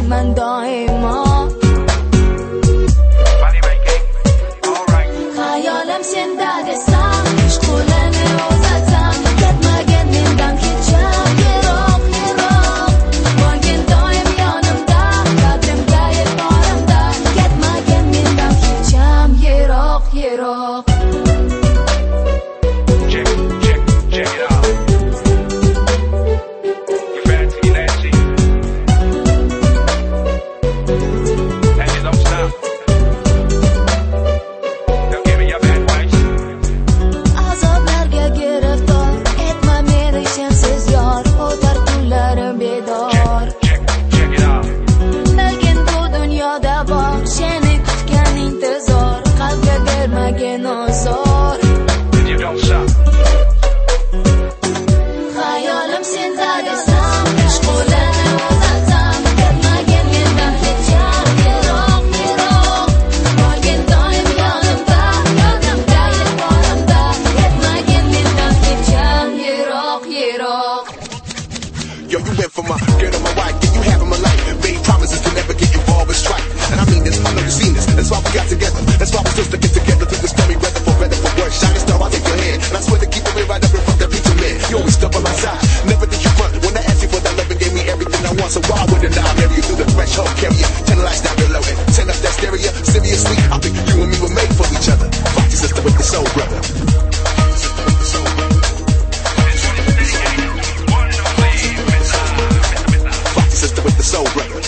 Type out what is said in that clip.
من دائما خیالم sendadesam ishqulani o'zatsam ketmagin mendan hecham yiroq yiroq bo'lgin doim yonimda qadrimga yetganimda ketmagin mendan hecham yiroq yiroq خیالم sendadesam ishqulani o'zatsam ketmagin mendan hecham yiroq yiroq bo'lgin doim yonimda yodimga yetganimda ketmagin mendan hecham yiroq yiroq. Yo, you went for my girl and my wife, yeah, you having my life. Made promises to never get involved with strife. And I mean this, I know you've seen this. That's why we got together. That's why we still stick it together through the stormy weather, for better, for worse. Shining star, I'll take your hand. And I swear to keep it real right up in front of that picture man. You always stuck by my side, never did you front. When I asked you for that love and gave me everything I want, so why wouldn't I marry you through the threshold carrier? 10 lights down below and 10 up that stereo. Seriously, I think you and me were made for each other. Foxy sister with the soul brother. Foxy sister with the soul brother.